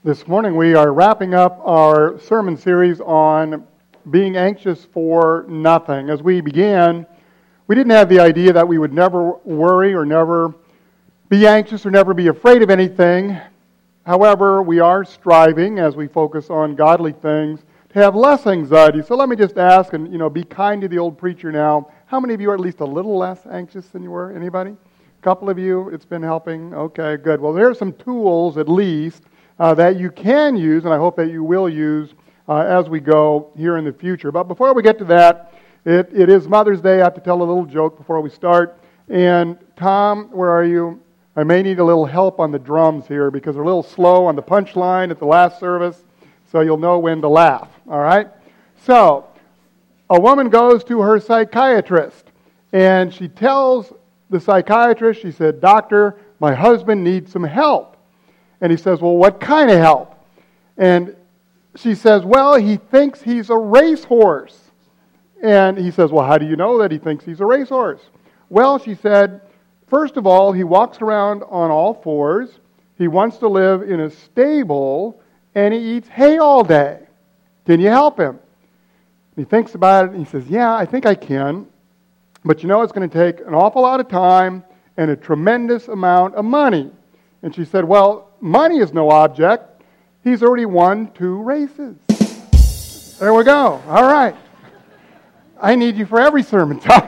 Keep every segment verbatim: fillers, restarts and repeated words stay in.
This morning we are wrapping up our sermon series on being anxious for nothing. As we began, we didn't have the idea that we would never worry or never be anxious or never be afraid of anything. However, we are striving, as we focus on godly things, to have less anxiety. So let me just ask, and you know, be kind to the old preacher now. How many of you are at least a little less anxious than you were? Anybody? A couple of you, it's been helping? Okay, good. Well, there are some tools, at least, Uh, that you can use, and I hope that you will use uh, as we go here in the future. But before we get to that, it, it is Mother's Day. I have to tell a little joke before we start. And Tom, where are you? I may need a little help on the drums here because they're a little slow on the punchline at the last service, so you'll know when to laugh. All right? So, a woman goes to her psychiatrist, and she tells the psychiatrist, she said, "Doctor, my husband needs some help." And he says, "Well, what kind of help?" And she says, "Well, he thinks he's a racehorse." And he says, "Well, how do you know that he thinks he's a racehorse?" "Well," she said, "first of all, he walks around on all fours. He wants to live in a stable, and he eats hay all day. Can you help him?" And he thinks about it, and he says, "Yeah, I think I can. But you know, it's going to take an awful lot of time and a tremendous amount of money." And she said, "Well, money is no object. He's already won two races." There we go. All right. I need you for every sermon, Tom.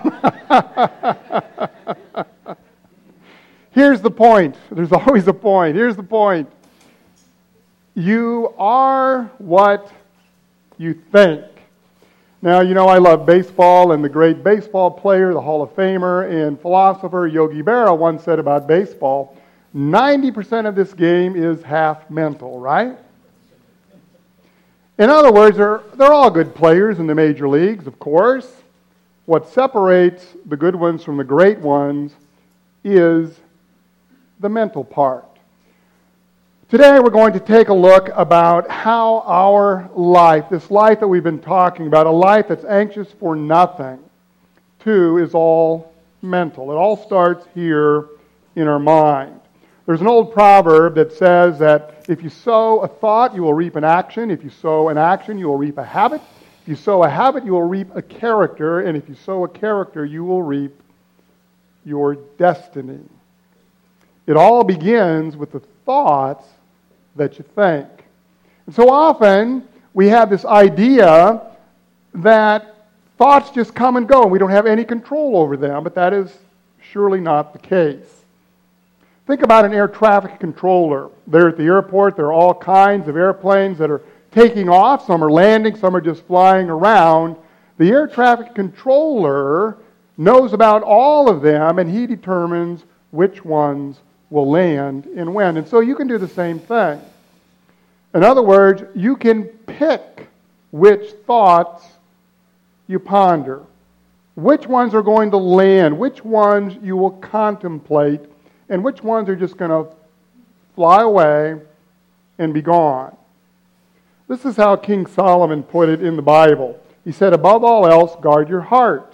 Here's the point. There's always a point. Here's the point. You are what you think. Now, you know I love baseball, and the great baseball player, the Hall of Famer and philosopher Yogi Berra once said about baseball, ninety percent of this game is half mental, right? In other words, they're, they're all good players in the major leagues, of course. What separates the good ones from the great ones is the mental part. Today we're going to take a look about how our life, this life that we've been talking about, a life that's anxious for nothing, too, is all mental. It all starts here in our mind. There's an old proverb that says that if you sow a thought, you will reap an action. If you sow an action, you will reap a habit. If you sow a habit, you will reap a character. And if you sow a character, you will reap your destiny. It all begins with the thoughts that you think. And so often, we have this idea that thoughts just come and go, and we don't have any control over them, but that is surely not the case. Think about an air traffic controller. There at the airport, there are all kinds of airplanes that are taking off. Some are landing, some are just flying around. The air traffic controller knows about all of them, and he determines which ones will land and when. And so you can do the same thing. In other words, you can pick which thoughts you ponder, which ones are going to land, which ones you will contemplate, and which ones are just going to fly away and be gone. This is how King Solomon put it in the Bible. He said, "Above all else, guard your heart,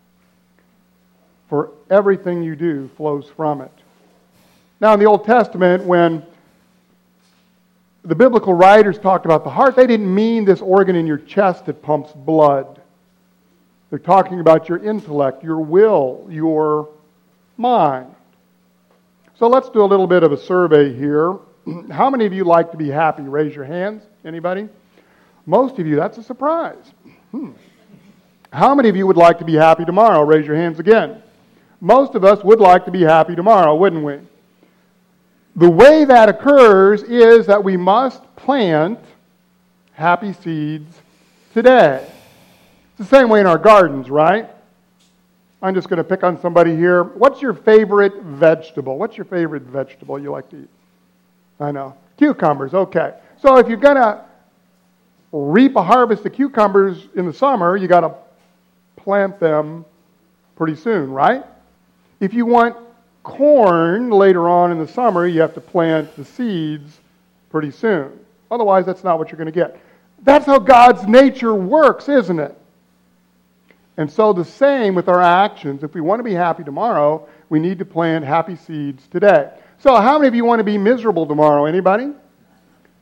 for everything you do flows from it." Now, in the Old Testament, when the biblical writers talked about the heart, they didn't mean this organ in your chest that pumps blood. They're talking about your intellect, your will, your mind. So let's do a little bit of a survey here. How many of you like to be happy? Raise your hands. Anybody? Most of you, that's a surprise. Hmm. How many of you would like to be happy tomorrow? Raise your hands again. Most of us would like to be happy tomorrow, wouldn't we? The way that occurs is that we must plant happy seeds today. It's the same way in our gardens, right? I'm just going to pick on somebody here. What's your favorite vegetable? What's your favorite vegetable you like to eat? I know. Cucumbers, okay. So if you're going to reap a harvest of cucumbers in the summer, you got to plant them pretty soon, right? If you want corn later on in the summer, you have to plant the seeds pretty soon. Otherwise, that's not what you're going to get. That's how God's nature works, isn't it? And so the same with our actions. If we want to be happy tomorrow, we need to plant happy seeds today. So how many of you want to be miserable tomorrow? Anybody?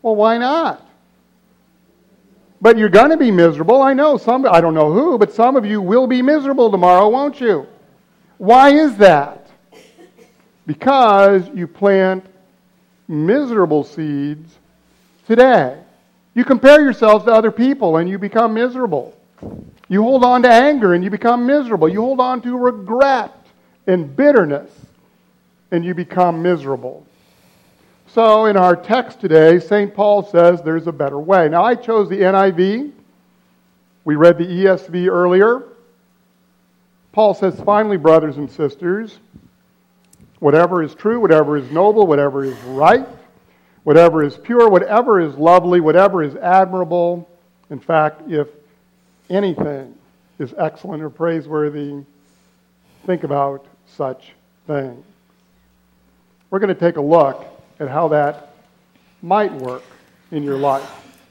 Well, why not? But you're going to be miserable. I know some, I don't know who, but some of you will be miserable tomorrow, won't you? Why is that? Because you plant miserable seeds today. You compare yourselves to other people and you become miserable. You hold on to anger and you become miserable. You hold on to regret and bitterness and you become miserable. So in our text today, Saint Paul says there's a better way. Now I chose the N I V. We read the E S V earlier. Paul says, finally, brothers and sisters, whatever is true, whatever is noble, whatever is right, whatever is pure, whatever is lovely, whatever is admirable, in fact, if anything is excellent or praiseworthy, think about such things. We're going to take a look at how that might work in your life.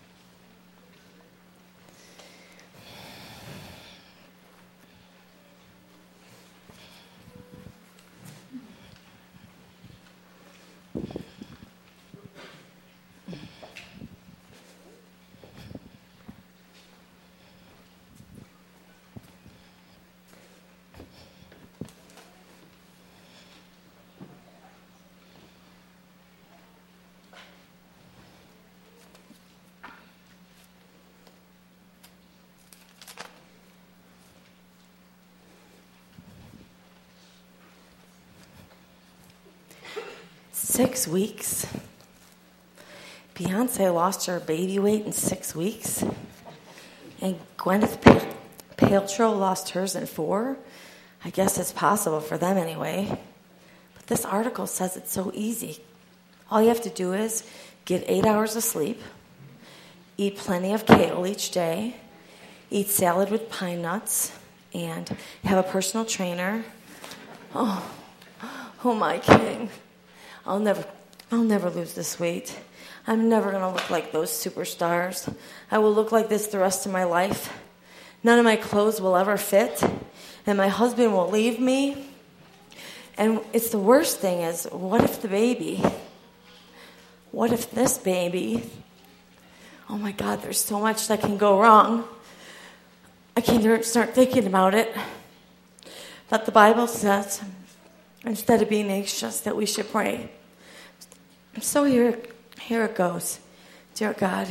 Six weeks. Beyonce lost her baby weight in six weeks. And Gwyneth Paltrow lost hers in four. I guess it's possible for them anyway. But this article says it's so easy. All you have to do is get eight hours of sleep, eat plenty of kale each day, eat salad with pine nuts, and have a personal trainer. Oh, oh my king. I'll never, I'll never lose this weight. I'm never going to look like those superstars. I will look like this the rest of my life. None of my clothes will ever fit, and my husband will leave me. And it's the worst thing is, what if the baby? What if this baby? Oh my God, there's so much that can go wrong. I can't start thinking about it. But the Bible says, instead of being anxious, that we should pray. So here, here it goes. Dear God,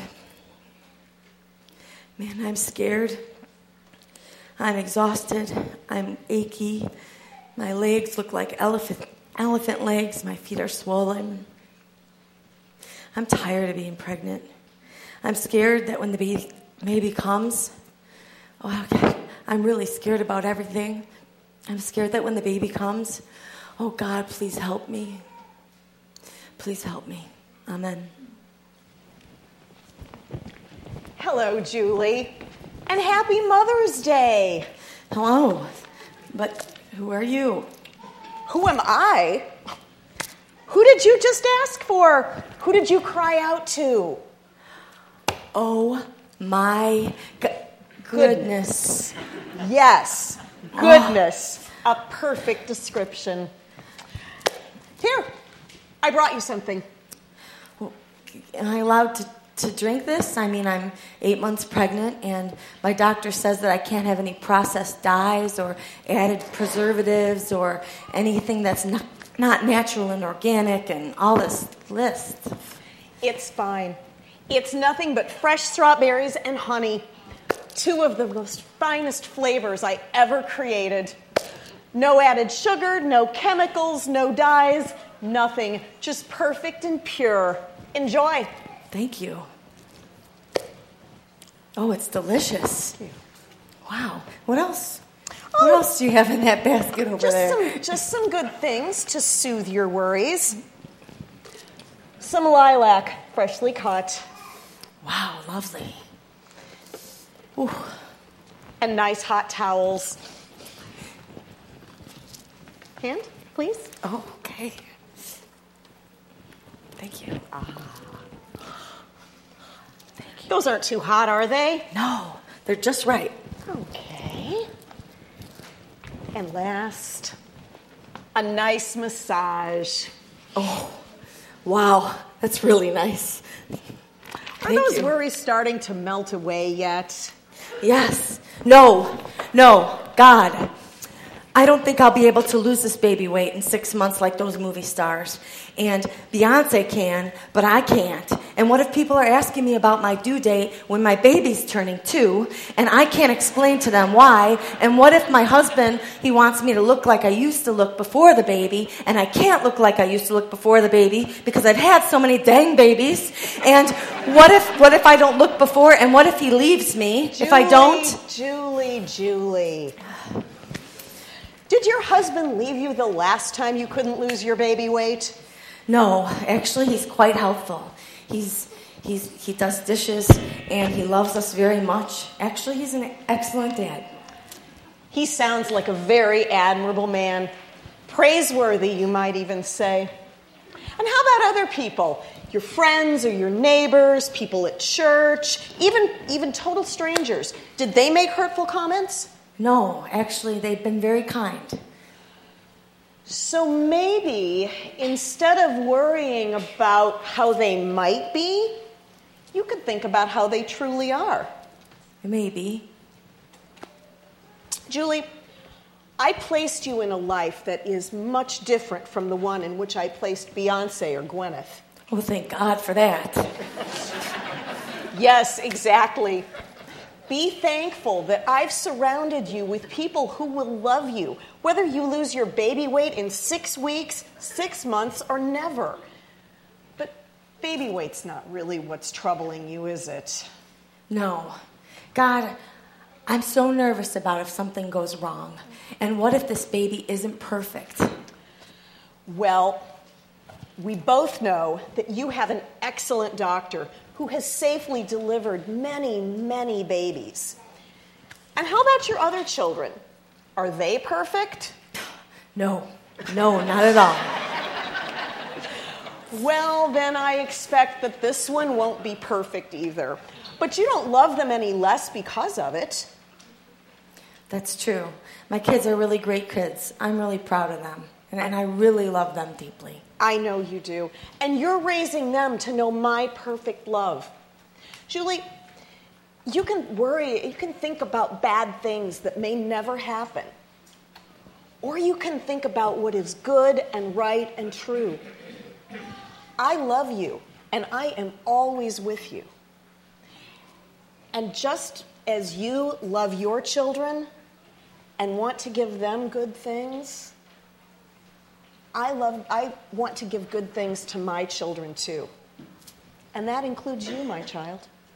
man, I'm scared. I'm exhausted. I'm achy. My legs look like elephant, elephant legs. My feet are swollen. I'm tired of being pregnant. I'm scared that when the baby, baby comes, oh God, I'm really scared about everything. I'm scared that when the baby comes, oh, God, please help me. Please help me. Amen. Hello, Julie. And happy Mother's Day. Hello. But who are you? Who am I? Who did you just ask for? Who did you cry out to? Oh, my go- goodness. Yes, goodness. Oh. A perfect description. Here, I brought you something. Well, am I allowed to, to drink this? I mean, I'm eight months pregnant, and my doctor says that I can't have any processed dyes or added preservatives or anything that's not, not natural and organic and all this list. It's fine. It's nothing but fresh strawberries and honey. Two of the most finest flavors I ever created. No added sugar, no chemicals, no dyes, nothing. Just perfect and pure. Enjoy. Thank you. Oh, it's delicious. Wow. What else? Oh, what else do you have in that basket over just there? Some, just some good things to soothe your worries. Some lilac, freshly cut. Wow, lovely. Ooh. And nice hot towels. Hand, please. Oh, okay. Thank you. Ah. Thank you. Those aren't too hot, are they? No, they're just right. Okay. And last, a nice massage. Oh, wow, that's really nice. Are Thank those you. worries starting to melt away yet? Yes. No. No. God, I don't think I'll be able to lose this baby weight in six months like those movie stars. And Beyonce can, but I can't. And what if people are asking me about my due date when my baby's turning two, and I can't explain to them why? And what if my husband, he wants me to look like I used to look before the baby, and I can't look like I used to look before the baby because I've had so many dang babies? And what if what if I don't look before, and what if he leaves me Julie, if I don't? Julie, Julie. Did your husband leave you the last time you couldn't lose your baby weight? No, actually, he's quite helpful. He's he's he does dishes, and he loves us very much. Actually, he's an excellent dad. He sounds like a very admirable man. Praiseworthy, you might even say. And how about other people? Your friends or your neighbors, people at church, even even total strangers. Did they make hurtful comments? No, actually, they've been very kind. So maybe instead of worrying about how they might be, you could think about how they truly are. Maybe. Julie, I placed you in a life that is much different from the one in which I placed Beyonce or Gwyneth. Oh, thank God for that. Yes, exactly. Be thankful that I've surrounded you with people who will love you, whether you lose your baby weight in six weeks, six months, or never. But baby weight's not really what's troubling you, is it? No. God, I'm so nervous about if something goes wrong. And what if this baby isn't perfect? Well, we both know that you have an excellent doctor who has safely delivered many, many babies. And how about your other children? Are they perfect? No. No, not at all. Well, then I expect that this one won't be perfect either. But you don't love them any less because of it. That's true. My kids are really great kids. I'm really proud of them. And, and I really love them deeply. I know you do. And you're raising them to know my perfect love. Julie, you can worry, you can think about bad things that may never happen. Or you can think about what is good and right and true. I love you, and I am always with you. And just as you love your children and want to give them good things, I love. I want to give good things to my children too. And that includes you, my child.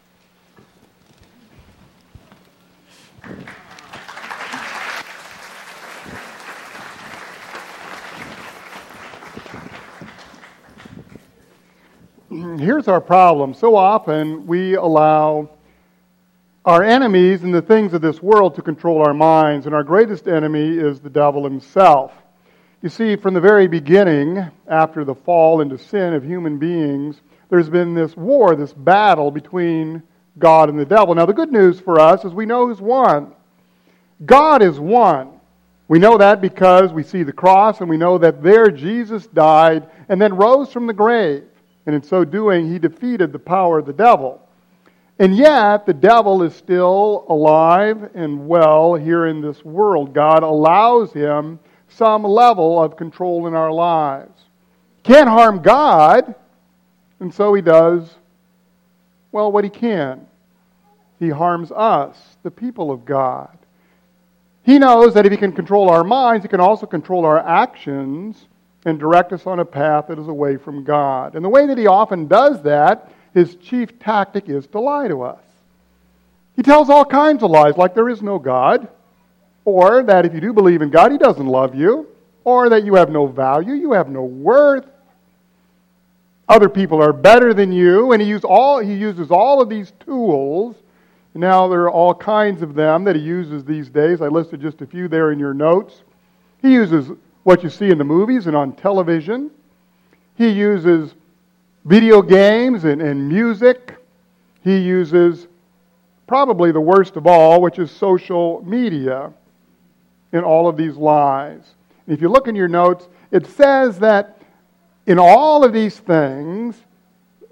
Here's our problem. So often we allow our enemies and the things of this world to control our minds, and our greatest enemy is the devil himself. You see, from the very beginning, after the fall into sin of human beings, there's been this war, this battle between God and the devil. Now, the good news for us is we know who's won. God is won. We know that because we see the cross, and we know that there Jesus died and then rose from the grave. And in so doing, he defeated the power of the devil. And yet, the devil is still alive and well here in this world. God allows him some level of control in our lives. Can't harm God, and so he does, well, what he can. He harms us, the people of God. He knows that if he can control our minds, he can also control our actions and direct us on a path that is away from God. And the way that he often does that, his chief tactic is to lie to us. He tells all kinds of lies, like there is no God, or that if you do believe in God, he doesn't love you, or that you have no value, you have no worth. Other people are better than you, and he, use all, he uses all of these tools. Now there are all kinds of them that he uses these days. I listed just a few there in your notes. He uses what you see in the movies and on television. He uses video games and, and music. He uses probably the worst of all, which is social media, in all of these lies. And if you look in your notes, it says that in all of these things,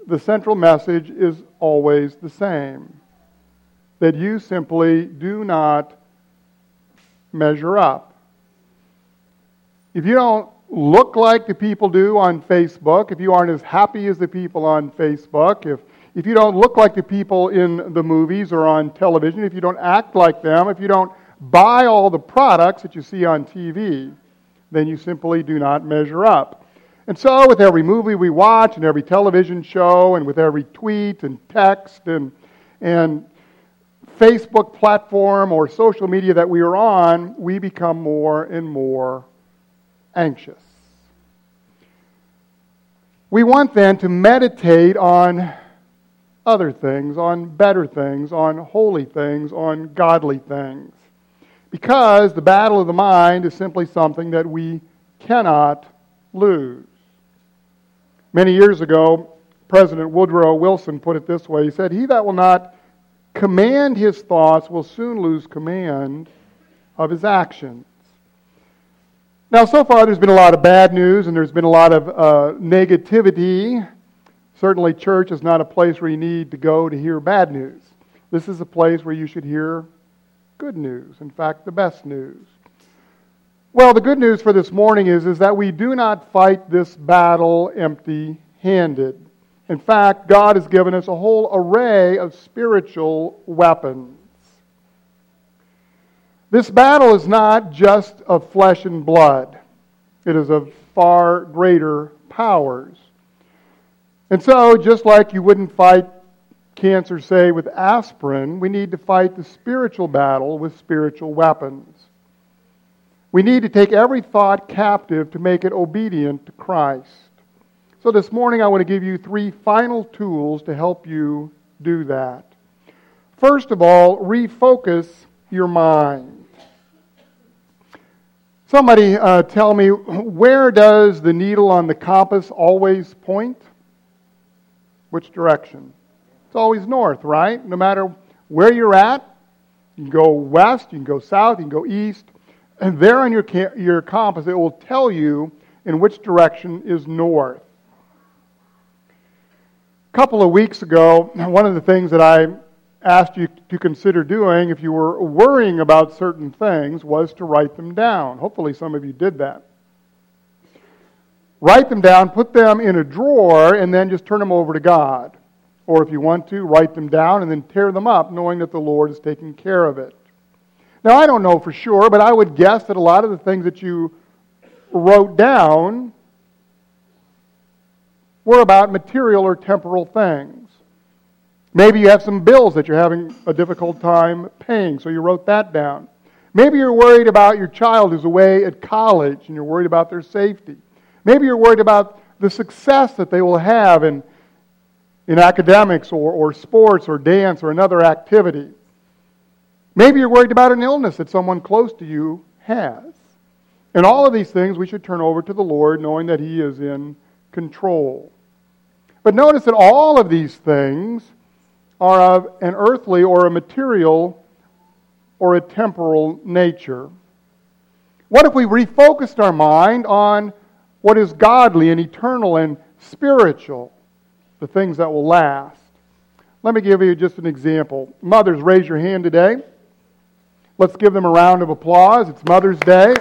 the central message is always the same. That you simply do not measure up. If you don't look like the people do on Facebook, if you aren't as happy as the people on Facebook, if, if you don't look like the people in the movies or on television, if you don't act like them, if you don't buy all the products that you see on T V, then you simply do not measure up. And so with every movie we watch and every television show and with every tweet and text and and Facebook platform or social media that we are on, we become more and more anxious. We want then to meditate on other things, on better things, on holy things, on godly things. Because the battle of the mind is simply something that we cannot lose. Many years ago, President Woodrow Wilson put it this way. He said, "He that will not command his thoughts will soon lose command of his actions." Now, so far there's been a lot of bad news and there's been a lot of uh, negativity. Certainly church is not a place where you need to go to hear bad news. This is a place where you should hear good news. In fact, the best news. Well, the good news for this morning is, is that we do not fight this battle empty-handed. In fact, God has given us a whole array of spiritual weapons. This battle is not just of flesh and blood. It is of far greater powers. And so, just like you wouldn't fight cancer, say, with aspirin, we need to fight the spiritual battle with spiritual weapons. We need to take every thought captive to make it obedient to Christ. So this morning I want to give you three final tools to help you do that. First of all, refocus your mind. Somebody uh, tell me, where does the needle on the compass always point? Which direction? It's always north, right? No matter where you're at, you can go west, you can go south, you can go east, and there on your, your compass it will tell you in which direction is north. A couple of weeks ago, one of the things that I asked you to consider doing if you were worrying about certain things was to write them down. Hopefully some of you did that. Write them down, put them in a drawer, and then just turn them over to God. Or if you want to, write them down and then tear them up, knowing that the Lord is taking care of it. Now, I don't know for sure, but I would guess that a lot of the things that you wrote down were about material or temporal things. Maybe you have some bills that you're having a difficult time paying, so you wrote that down. Maybe you're worried about your child who's away at college and you're worried about their safety. Maybe you're worried about the success that they will have in, in academics or, or sports or dance or another activity. Maybe you're worried about an illness that someone close to you has. And all of these things we should turn over to the Lord, knowing that He is in control. But notice that all of these things are of an earthly or a material or a temporal nature. What if we refocused our mind on what is godly and eternal and spiritual, the things that will last? Let me give you just an example. Mothers, raise your hand today. Let's give them a round of applause. It's Mother's Day.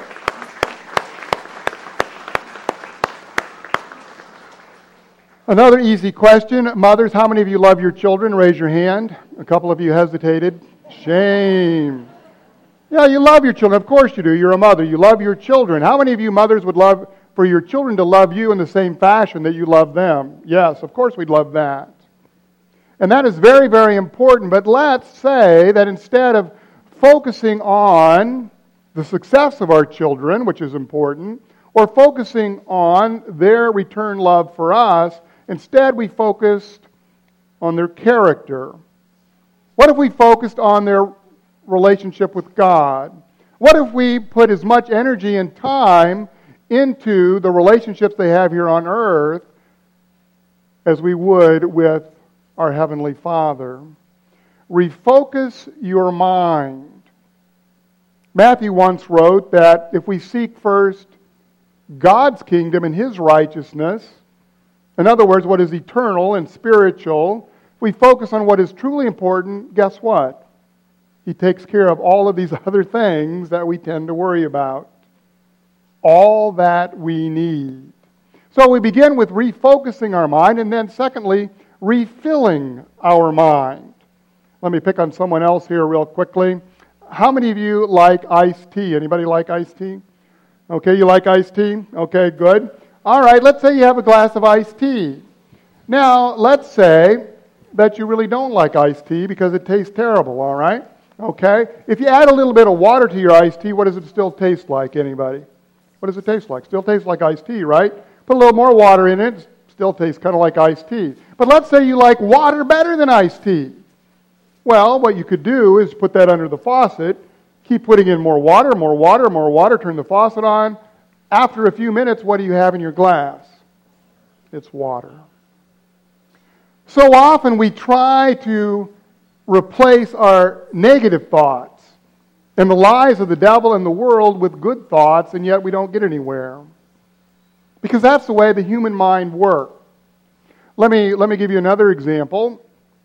Another easy question. Mothers, how many of you love your children? Raise your hand. A couple of you hesitated. Shame. Yeah, you love your children. Of course you do. You're a mother. You love your children. How many of you mothers would love for your children to love you in the same fashion that you love them? Yes, of course we'd love that. And that is very, very important. But let's say that instead of focusing on the success of our children, which is important, or focusing on their return love for us, instead we focused on their character. What if we focused on their relationship with God? What if we put as much energy and time into the relationships they have here on earth as we would with our Heavenly Father? Refocus your mind. Matthew once wrote that if we seek first God's kingdom and His righteousness, In other words, what is eternal and spiritual. If we focus on what is truly important, guess what? He takes care of all of these other things that we tend to worry about. All that we need. So we begin with refocusing our mind, and then secondly, refilling our mind. Let me pick on someone else here real quickly. How many of you like iced tea? Anybody like iced tea? Okay, you like iced tea? Okay, good. All right, let's say you have a glass of iced tea. Now, let's say that you really don't like iced tea because it tastes terrible, all right? Okay? If you add a little bit of water to your iced tea, what does it still taste like, anybody? What does it taste like? Still tastes like iced tea, right? Put a little more water in it, still tastes kind of like iced tea. But let's say you like water better than iced tea. Well, what you could do is put that under the faucet, keep putting in more water, more water, more water, turn the faucet on. After a few minutes, what do you have in your glass? It's water. So often we try to replace our negative thoughts and the lies of the devil and the world with good thoughts, and yet we don't get anywhere. Because that's the way the human mind works. Let me, let me give you another example.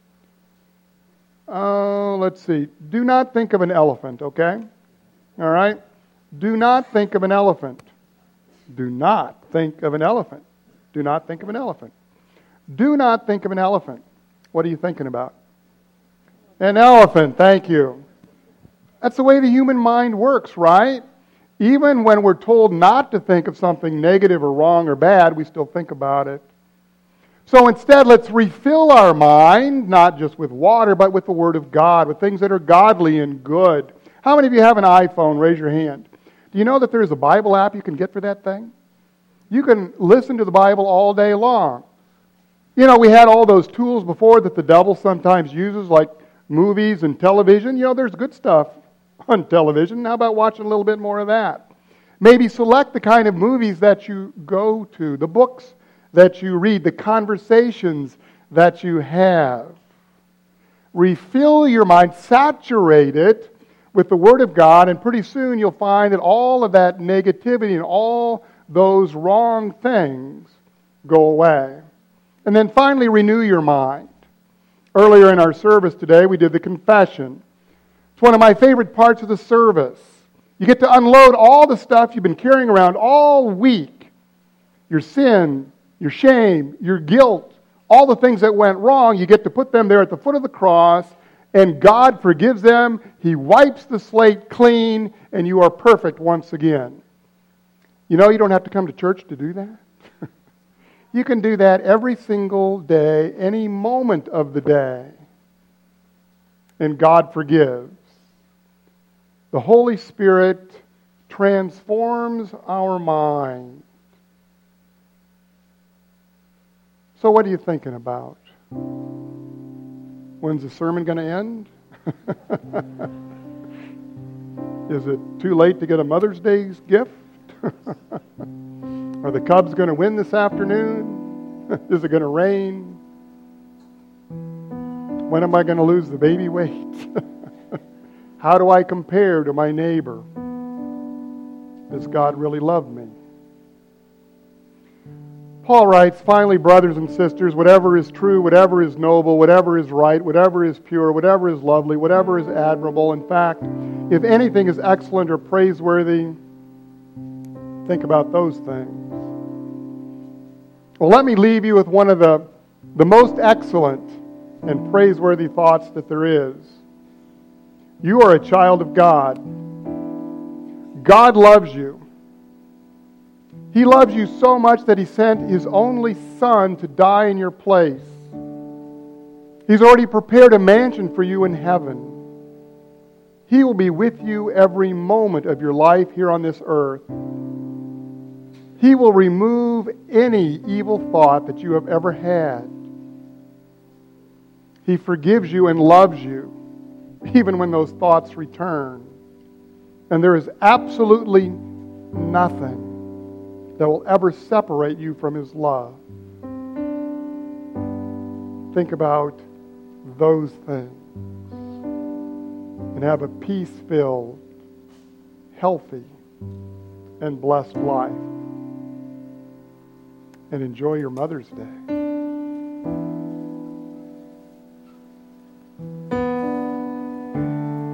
Uh, let's see. Do not think of an elephant, okay? All right? Do not think of an elephant. Do not think of an elephant. Do not think of an elephant. Do not think of an elephant. What are you thinking about? An elephant, thank you. That's the way the human mind works, right? Even when we're told not to think of something negative or wrong or bad, we still think about it. So instead, let's refill our mind, not just with water, but with the Word of God, with things that are godly and good. How many of you have an iPhone? Raise your hand. Do you know that there's a Bible app you can get for that thing? You can listen to the Bible all day long. You know, we had all those tools before that the devil sometimes uses, like movies and television. You know, there's good stuff on television. How about watching a little bit more of that? Maybe select the kind of movies that you go to, the books that you read, the conversations that you have. Refill your mind, saturate it with the Word of God, and pretty soon you'll find that all of that negativity and all those wrong things go away. And then finally, renew your mind. Earlier in our service today, we did the confession. It's one of my favorite parts of the service. You get to unload all the stuff you've been carrying around all week. Your sin, your shame, your guilt, all the things that went wrong, you get to put them there at the foot of the cross, and God forgives them. He wipes the slate clean, and you are perfect once again. You know, you don't have to come to church to do that. You can do that every single day, any moment of the day. And God forgives. The Holy Spirit transforms our mind. So what are you thinking about? When's the sermon going to end? Is it too late to get a Mother's Day gift? Are the Cubs going to win this afternoon? Is it going to rain? When am I going to lose the baby weight? How do I compare to my neighbor? Does God really love me? Paul writes, finally, brothers and sisters, whatever is true, whatever is noble, whatever is right, whatever is pure, whatever is lovely, whatever is admirable, in fact, if anything is excellent or praiseworthy, think about those things. Well, let me leave you with one of the, the most excellent and praiseworthy thoughts that there is. You are a child of God. God loves you. He loves you so much that He sent His only Son to die in your place. He's already prepared a mansion for you in heaven. He will be with you every moment of your life here on this earth. He will remove any evil thought that you have ever had. He forgives you and loves you, even when those thoughts return. And there is absolutely nothing that will ever separate you from His love. Think about those things and have a peace-filled, healthy, and blessed life. and enjoy your Mother's Day.